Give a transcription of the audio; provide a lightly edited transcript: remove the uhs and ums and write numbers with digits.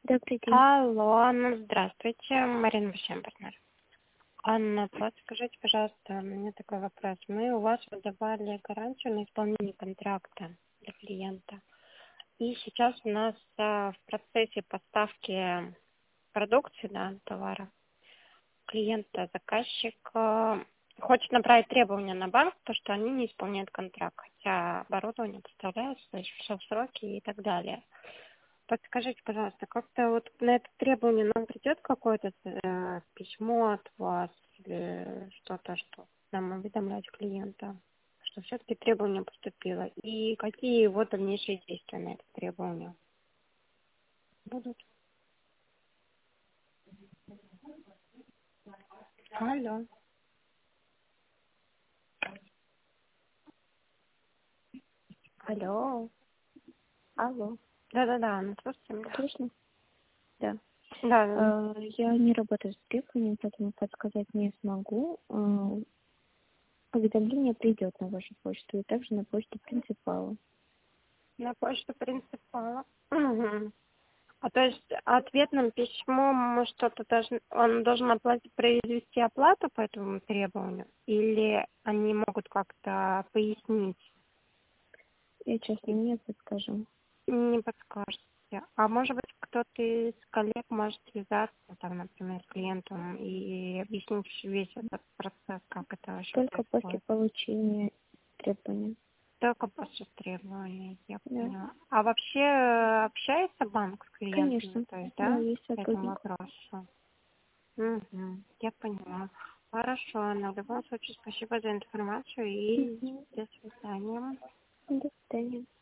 Добрый день. Алло, Анна, здравствуйте, Марина, вашем партнер. Анна, подскажите, пожалуйста, у меня такой вопрос. Мы у вас выдавали гарантию на исполнение контракта для клиента. И сейчас у нас в процессе поставки продукции, да, товара, клиента, заказчик хочет направить требования на банк, то что они не исполняют контракт, хотя оборудование поставляется, то есть все в сроки и так далее. Подскажите, пожалуйста, как-то вот на это требование нам придет какое-то письмо от вас или что-то, что нам уведомлять клиента, что все-таки требование поступило, и какие его дальнейшие действия на это требование будут? Алло. Алло. Алло, Да-да-да, ну слушаем, да. слышно? Да. Да, Я не работаю с требованием, поэтому подсказать не смогу. Уведомление придет на вашу почту и также на почту принципала. на почту принципала. Мгм. А то есть ответным письмом что-то должен, он должен оплатить, произвести оплату по этому требованию, или они могут как-то пояснить, Я честно не подскажу. не подскажете. А может быть, кто-то из коллег может связаться, там, например, с клиентом и объяснить весь этот процесс, как это вообще Только после происходит. получения требования. Только после требований, я Да. поняла. А вообще общается банк с клиентами, Конечно. то есть, Да, да, есть по этому сотрудник. вопросу? Угу, я поняла. Хорошо, Анна, в любом случае, спасибо за информацию и Мгм. до свидания. До свидания.